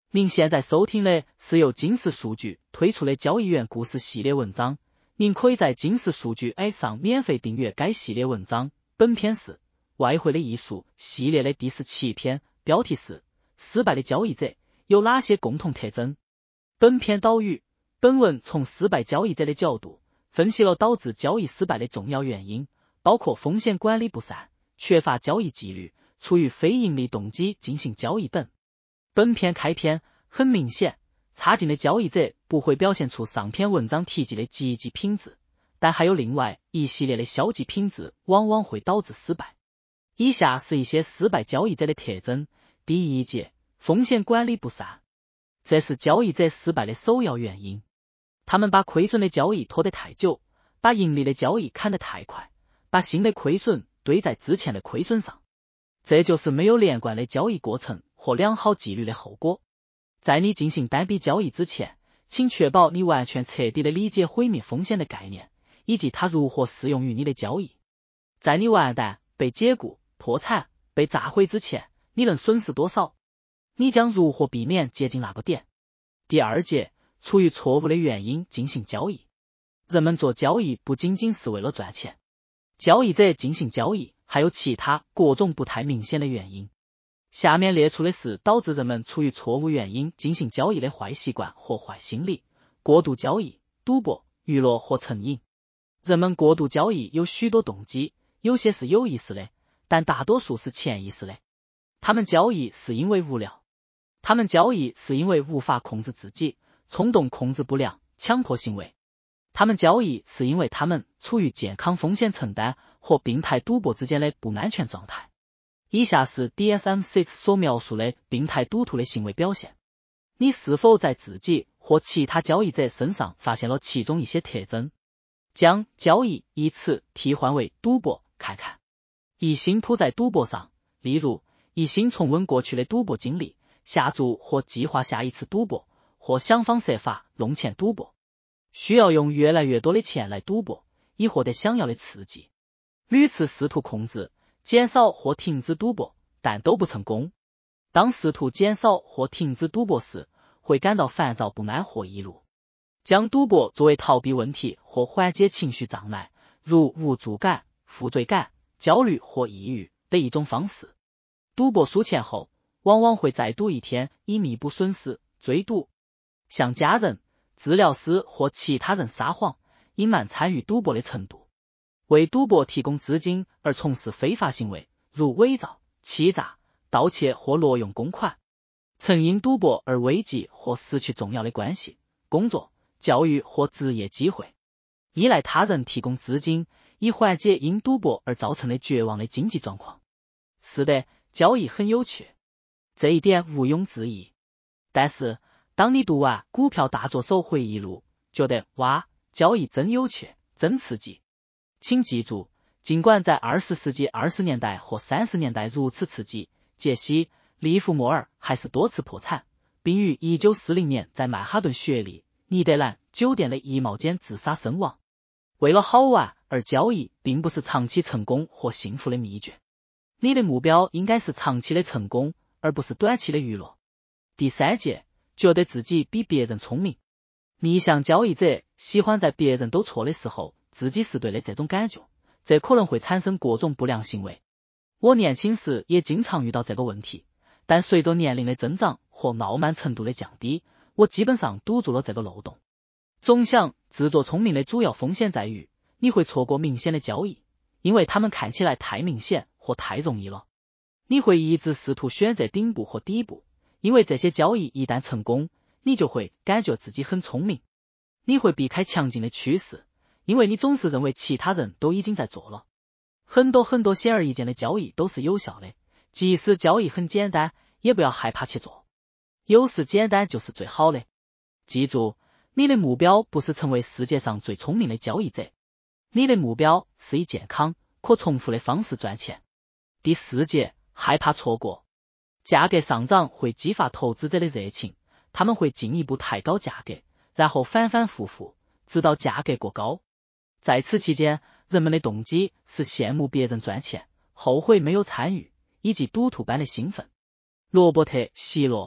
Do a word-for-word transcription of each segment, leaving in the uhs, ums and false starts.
您现在收听的是由金石数据推出的交易员故事系列文章，您可以在金石数据 App 上免费订阅该系列文章。本篇是外汇的艺术系列的第十七篇，标题是失败的交易者有哪些共同特征。本篇导语，本文从失败交易者的角度分析了导致交易失败的重要原因，包括风险管理不善、缺乏交易纪律、出于非盈利动机进行交易等。本篇开篇很明显，差劲的交易者不会表现出上篇文章提及的积极品质，但还有另外一系列的消极品质往往会导致失败。以下是一些失败交易者的特征。第一节，风险管理不善，这是交易者失败的首要原因。他们把亏损的交易拖得太久，把盈利的交易砍得太快，把新的亏损堆在之前的亏损上。这就是没有连贯的交易过程和良好纪律的后果。在你进行单笔交易之前，请确保你完全彻底的理解毁灭风险的概念，以及它如何适用于你的交易。在你完蛋、被解雇、破产、被炸毁之前，你能损失多少？你将如何避免接近那个点？第二节，出于错误的原因进行交易。人们做交易不仅仅是为了赚钱，交易者进行交易还有其他各种不太明显的原因。下面列出的是导致人们出于错误原因进行交易的坏习惯或坏心理：过度交易、赌博、娱乐或成瘾。人们过度交易有许多动机，有些是有意识的，但大多数是潜意识的。他们交易是因为无聊，他们交易是因为无法控制自己，冲动控制不良，强迫行为。他们交易是因为他们处于健康风险承担和病态赌博之间的不安全状态。以下是 D S M 六 所描述的病态赌徒的行为表现。你是否在自己或其他交易者身上发现了其中一些特征？将交易一词替换为赌博看看。一心扑在赌博上，例如一心重温过去的赌博经历，下注或计划下一次赌博，或想方设法弄钱赌博。需要用越来越多的钱来赌博，以获得想要的刺激。屡次试图控制、减少或停止赌博，但都不成功。当试图减少或停止赌博时，会感到烦躁不安或易怒。将赌博作为逃避问题或缓解情绪障碍，如无助感、负罪感、焦虑或抑郁的一种方式。赌博输钱后，往往会再赌一天以弥补损失。追赌，向家人、治疗师或其他人撒谎，隐瞒参与赌博的程度。为赌博提供资金而从事非法行为，如伪造、欺诈、盗窃或挪用公款。曾因赌博而危及或失去重要的关系、工作、教育或职业机会。依赖他人提供资金，以缓解因赌博而造成的绝望的经济状况。是的，交易很有趣，这一点毋庸置疑。但是，当你读完《股票大作手回忆录》，觉得哇，交易真有趣，真刺激。请记住，尽管在二十世纪二十年代或三十年代如此刺激，杰西·利弗莫尔还是多次破产，并于一九四零年在曼哈顿雪梨、尼德兰酒店的衣帽间自杀身亡。为了好玩而交易并不是长期成功或幸福的秘诀。你的目标应该是长期的成功，而不是短期的娱乐。第三节，觉得自己比别人聪明。逆向交易者喜欢在别人都错的时候自己是对的这种感觉，这可能会产生各种不良行为。我年轻时也经常遇到这个问题，但随着年龄的增长和傲慢程度的降低，我基本上堵住了这个漏洞。总想自作聪明的主要风险在于，你会错过明显的交易，因为他们看起来太明显或太容易了。你会一直试图选择顶部或底部，因为这些交易一旦成功，你就会感觉自己很聪明。你会避开强劲的趋势，因为你总是认为其他人都已经在做了。很多很多显而易见的交易都是有效的，即使交易很简单，也不要害怕去做。有时简单就是最好的。记住，你的目标不是成为世界上最聪明的交易者，你的目标是以健康、可重复的方式赚钱。第四节，害怕错过。价格上涨会激发投资者的热情，他们会进一步抬高价格，然后反反复复，直到价格过高。在此期间，人们的动机是羡慕别人赚钱，后悔没有参与，以及赌徒般的兴奋。罗伯特·希罗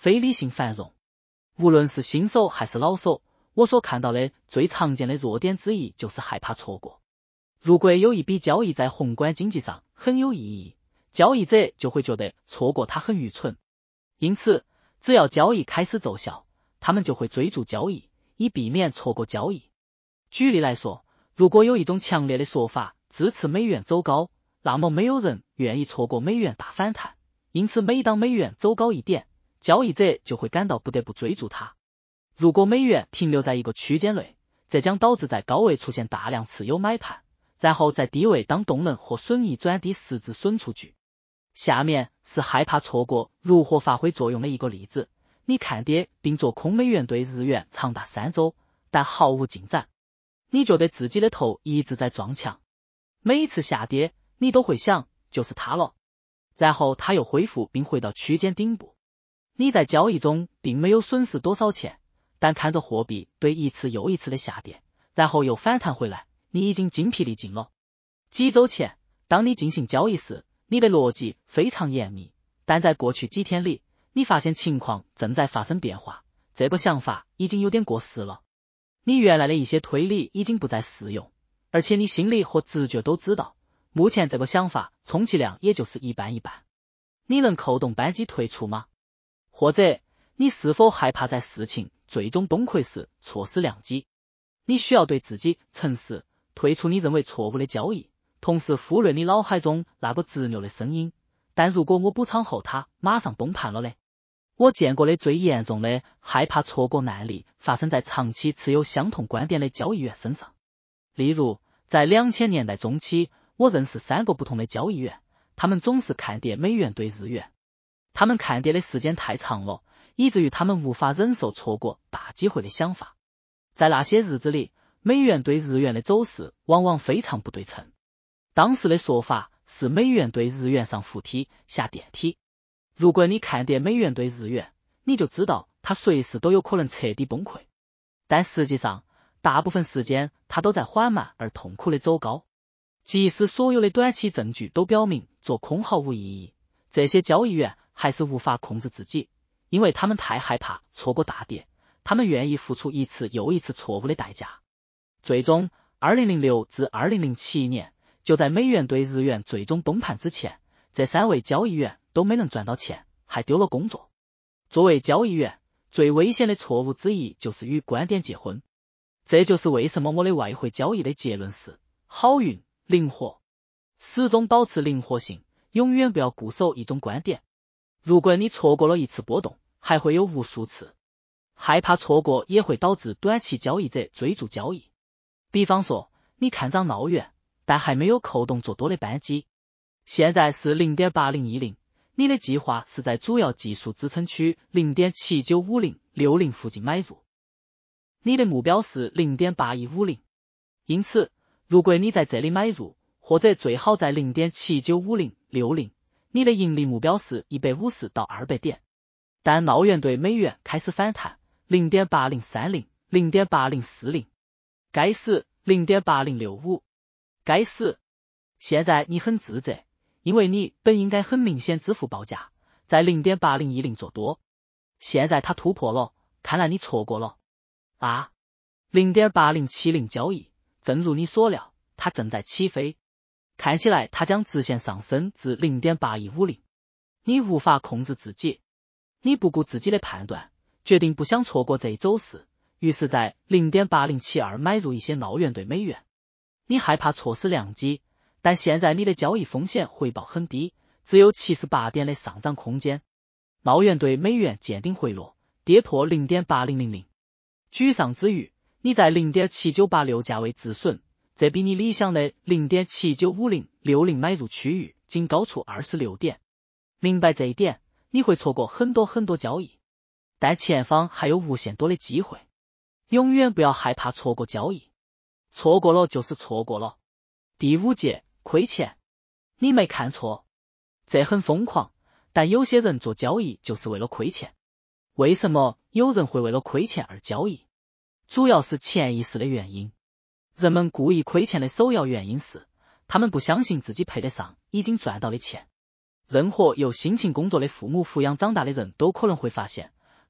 非理性繁荣。无论是新手还是老手，我所看到的最常见的弱点之一就是害怕错过。如果有一笔交易在宏观经济上很有意义，交易者就会觉得错过它很愚蠢，因此只要交易开始奏效，他们就会追逐交易，以避免错过交易。举例来说，如果有一种强烈的说法支持美元走高，那么没有人愿意错过美元大反弹，因此每当美元走高一点，交易者就会感到不得不追逐它。如果美元停留在一个区间内，这将导致在高位出现大量持有买盘，然后在低位当动能或损益转低实质损出局。下面是害怕错过如何发挥作用的一个例子。你看跌并做空美元对日元长达三周，但毫无进展。你觉得自己的头一直在撞墙，每一次下跌你都会想就是它了，然后它又恢复并回到区间顶部。你在交易中并没有损失多少钱，但看着货币对一次又一次的下跌，然后又反弹回来，你已经精疲力尽了。几周前，当你进行交易时，你的逻辑非常严密，但在过去几天里，你发现情况正在发生变化，这个想法已经有点过时了。你原来的一些推理已经不再适用，而且你心里和直觉都知道，目前这个想法充其量也就是一半一半。你能扣动扳机退出吗？或者你是否害怕在事情最终崩溃时错失良机？你需要对自己诚实，退出你认为错误的交易，同时忽略你脑海中那个执拗的声音。但如果我补仓后它马上崩盘了呢？我见过的最严重的害怕错过案例发生在长期持有相同观点的交易员身上。例如，在两千年代中期，我认识三个不同的交易员，他们总是看跌美元对日元。他们看跌的时间太长了，以至于他们无法忍受错过大机会的想法。在那些日子里，美元对日元的走势往往非常不对称。当时的说法是美元对日元上扶梯下电梯。如果你看跌美元对日元，你就知道它随时都有可能彻底崩溃。但实际上，大部分时间它都在缓慢而痛苦的走高。即使所有的短期证据都表明做空毫无意义，这些交易员还是无法控制自己，因为他们太害怕错过大跌，他们愿意付出一次又一次错误的代价。最终，二零零六至二零零七年，就在美元对日元最终崩盘之前，这三位交易员都没能赚到钱，还丢了工作。作为交易员，最危险的错误之一就是与观点结婚。这就是为什么我的外汇交易的结论是：好运、灵活，始终保持灵活性，永远不要固守一种观点。如果你错过了一次波动，还会有无数次。害怕错过也会导致短期交易者追逐交易。比方说，你看涨闹元，但还没有扣动做多的扳机。现在是 零点八零一零， 你的计划是在主要技术支撑区 零点七九五零六零 附近买入，你的目标是 零点八一五零， 因此如果你在这里买入，或者最好在 零点七九五零六零， 你的盈利目标是一百五十到二百点。但闹元对美元开始反弹 零点八零三零 零点八零四零， 该时 零点八零六五， 该时现在你很自责，因为你本应该很明显支付报价，在 零点八零一零 做多，现在它突破了，看来你错过了啊 零点八零七零 交易，正如你所料，它正在起飞，看起来它将直线上升至 零点八一五零， 你无法控制自己，你不顾自己的判断，决定不想错过这一走势，于是在 零点八零七二 买入一些闹元对美元。你害怕错失良机，但现在你的交易风险回报很低，只有七十八点的上涨空间。闹元对美元见顶回落，跌破 零点八零零零。沮丧之余，你在 零点七九八六 价位止损，这比你理想的 零点七九五零六零 买入区域仅高出二十六点。明白这一点，你会错过很多很多交易，但前方还有无限多的机会。永远不要害怕错过交易，错过了就是错过了。第五节，亏钱。你没看错，这很疯狂，但有些人做交易就是为了亏钱。为什么有人会为了亏钱而交易？主要是潜意识的原因。人们故意亏钱的首要原因是，他们不相信自己配得上已经赚到的钱。任何有辛勤工作的父母抚养长大的人都可能会发现，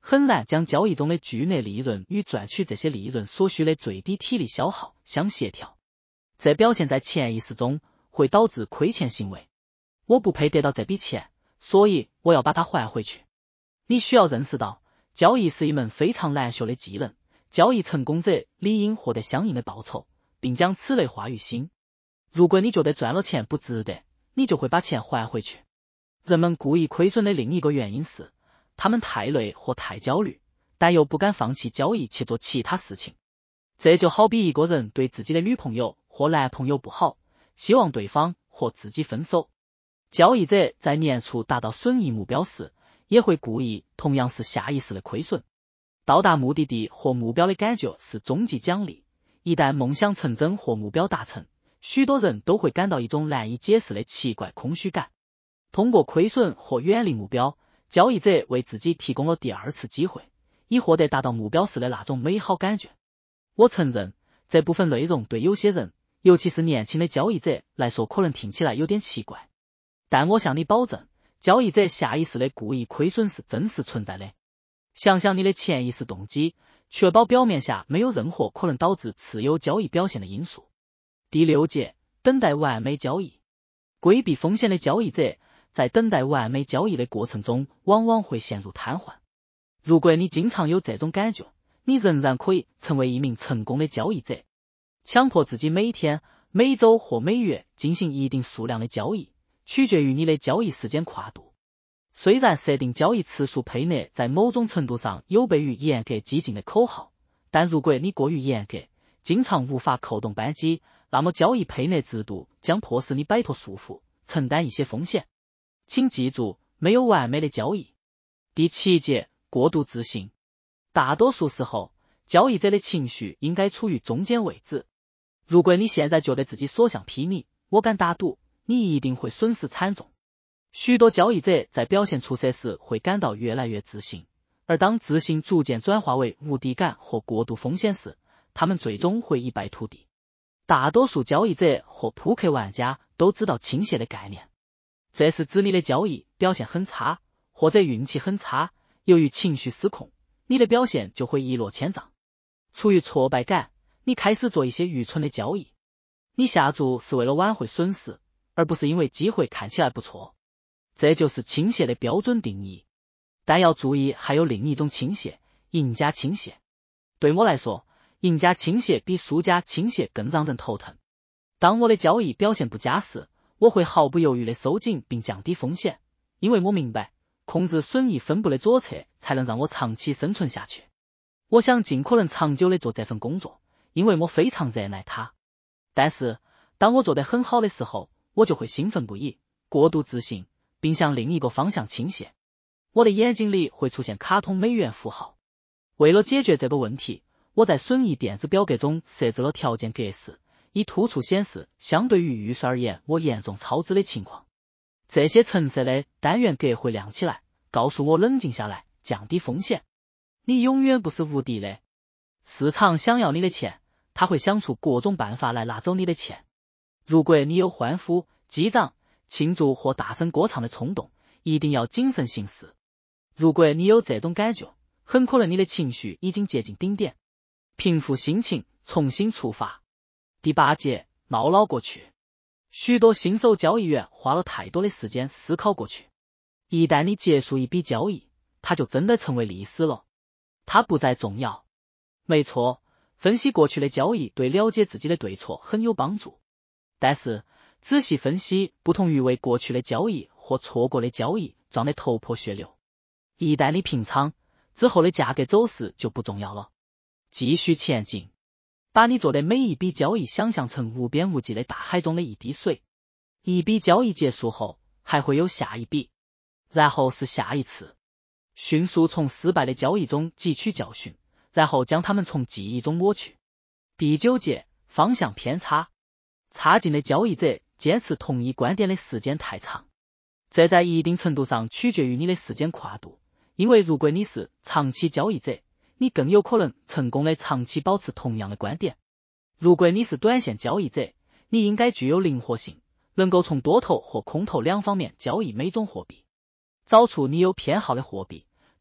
很难将交易中的巨额利润与赚取这些利润所需的最低体力消耗相协调，这表现在潜意识中，会导致亏钱行为。我不配得到这笔钱，所以我要把它还回去。你需要认识到，交易是一门非常难学的技能，交易成功者理应获得相应的报酬，并将此类化于心。如果你觉得赚了钱不值得，你就会把钱还回去。人们故意亏损的另一个原因是，他们太累或太焦虑，但又不敢放弃交易去做其他事情。这就好比一个人对自己的女朋友或男朋友不好，希望对方或自己分手。交易者在年初达到损益目标时，也会故意同样是下意识的亏损。到达目的地或目标的感觉是终极奖励，一旦梦想成真或目标达成，许多人都会感到一种难以解释的奇怪空虚感。通过亏损或远离目标，交易者为自己提供了第二次机会，以获得达到目标时的那种美好感觉。我承认，这部分内容对有些人，尤其是年轻的交易者来说可能听起来有点奇怪，但我向你保证，交易者下意识的故意亏损是真实存在的。想想你的潜意识动机，确保表面下没有任何可能导致次优交易表现的因素。第六节，等待完美交易。规避风险的交易者在等待完美交易的过程中往往会陷入瘫痪。如果你经常有这种感觉，你仍然可以成为一名成功的交易者。强迫自己每天、每周或每月进行一定数量的交易，取决于你的交易时间跨度。虽然设定交易次数配额在某种程度上有悖于严格激进的口号，但如果你过于严格，经常无法扣动扳机，那么交易配额制度将迫使你摆脱束缚，承担一些风险。请记住，没有完美的交易。第七节，过度自信。大多数时候，交易者的情绪应该处于中间位置。如果你现在觉得自己所向披靡，我敢打赌，你一定会损失惨重。许多交易者在表现出色时会感到越来越自信，而当自信逐渐转化为无敌感或过度风险时，他们最终会一败涂地。大多数交易者或扑克玩家都知道倾斜的概念，这是指你的交易表现很差，或者运气很差，由于情绪失控，你的表现就会一落千丈。出于挫败感，你开始做一些愚蠢的交易。你下注是为了挽回损失，而不是因为机会看起来不错。这就是倾斜的标准定义。但要注意，还有另一种倾斜，赢家倾斜。对我来说，赢家倾斜比输家倾斜更让人头疼。当我的交易表现不佳时，我会毫不犹豫地收紧并降低风险，因为我明白，控制损益分布的左侧才能让我长期生存下去。我想尽可能长久地做这份工作，因为我非常热爱它。但是，当我做得很好的时候，我就会兴奋不已，过度自信，并向另一个方向倾斜。我的眼睛里会出现卡通美元符号。为了解决这个问题，我在损益电子表格中设置了条件格式，以突出显示相对于预算而言我严重超支的情况。这些橙色的单元格会亮起来，告诉我冷静下来，降低风险。你永远不是无敌的。市场想要你的钱，他会想出各种办法来拿走你的钱。如果你有欢呼、击掌、庆祝或大声歌唱的冲动，一定要谨慎行事。如果你有这种感觉，很可能你的情绪已经接近顶点。平复心情，重新出发。第八节，懊恼过去。许多新手交易员花了太多的时间思考过去。一旦你结束一笔交易，它就真的成为历史了，它不再重要。没错，分析过去的交易对了解自己的对错很有帮助，但是仔细分析不同于为过去的交易或错过的交易撞得头破血流。一旦你平仓，之后的价格走势就不重要了。继续前进，把你做的每一笔交易想象成无边无际的大海中的一滴水。一笔交易结束后，还会有下一笔，然后是下一次。迅速从失败的交易中汲取教训，然后将它们从记忆中抹去。第九节，方向偏差。差劲的交易者坚持同一观点的时间太长，这在一定程度上取决于你的时间跨度，因为如果你是长期交易者，你更有可能成功的长期保持同样的观点。如果你是短线交易者，你应该具有灵活性，能够从多头或空头两方面交易每种货币，找出你有偏好的货币，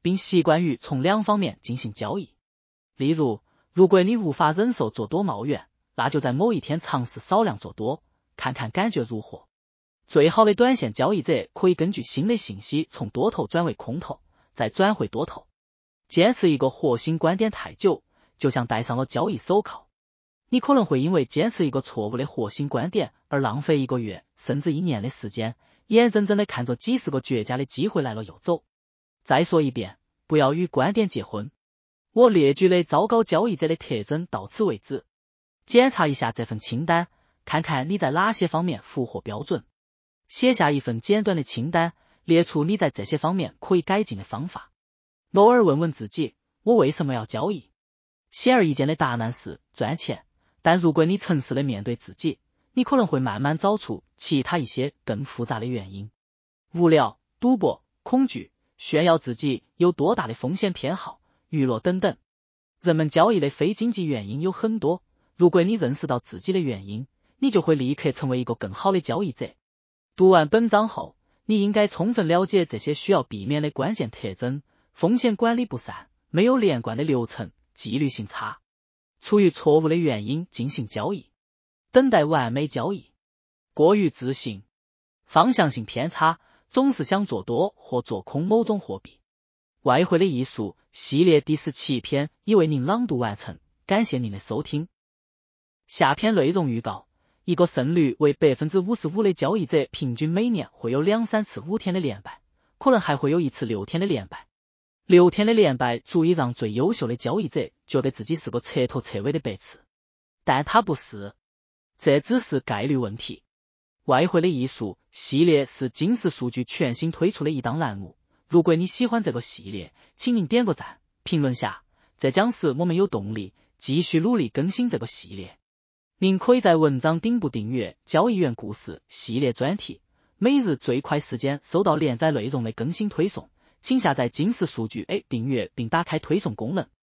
并习惯于从两方面进行交易。例如，如果你无法忍受做多冒远，那就在某一天尝试少量做多，看看感觉如何。最好的短线交易者可以根据新的信息从多头转为空头，再转回多头。坚持一个核心观点太久，就像戴上了交易手铐。你可能会因为坚持一个错误的核心观点而浪费一个月甚至一年的时间，眼睁睁地看着几十个绝佳的机会来了又走。再说一遍，不要与观点结婚。我列举的糟糕交易者的特征到此为止。检查一下这份清单，看看你在哪些方面符合标准。写下一份简短的清单，列出你在这些方面可以改进的方法。偶尔问问自己，我为什么要交易？显而易见的答案是赚钱，但如果你诚实的面对自己，你可能会慢慢找出其他一些更复杂的原因。无聊、赌博、恐惧、炫耀自己有多大的风险偏好、娱乐等等。人们交易的非经济原因有很多，如果你认识到自己的原因，你就会立刻成为一个更好的交易者。读完本章后，你应该充分了解这些需要避免的关键特征：风险管理不善，没有连贯的流程，纪律性差，出于错误的原因进行交易，等待完美交易，过于自信，方向性偏差，总是想做多或做空某种货币。外汇的艺术系列第十七篇已为您朗读完成，感谢您的收听。下篇内容预告：一个胜率为 百分之五十五 的交易者平均每年会有两三次五天的连败，可能还会有一次六天的连败。六天的连败足以让最优秀的交易者觉得自己是个彻头彻尾的白痴，但他不是，这只是概率问题。外汇的艺术系列是金石数据全新推出的一档栏目，如果你喜欢这个系列，请您点个赞，评论下，这将使我们有动力继续努力更新这个系列。您可以在文章顶部订阅交易员故事系列专题，每日最快时间收到连载内容的更新推送，请下载金石数据 A 订阅并打开推送功能。